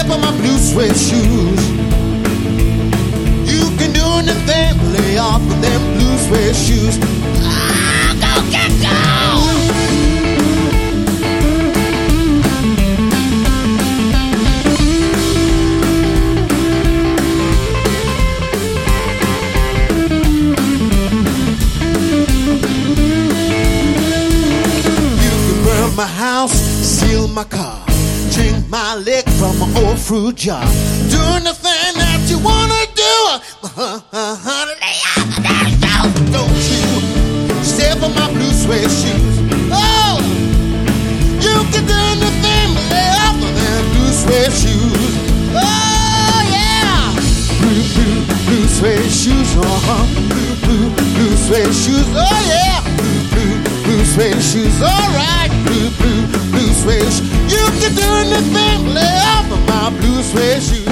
step on my blue suede shoes. You can do anything, lay off of them blue suede shoes. Ah, go get go! My house, seal my car, drink my lick from my old fruit jar. Doing the thing that you wanna do. Don't you step on my blue suede shoes. Oh, you can do anything but lay off of them blue suede shoes. Oh yeah, blue suede shoes. Blue suede shoes. Oh yeah, blue suede shoes. All right. Blue suede shoes. You can do anything, lay off of my blue suede shoes.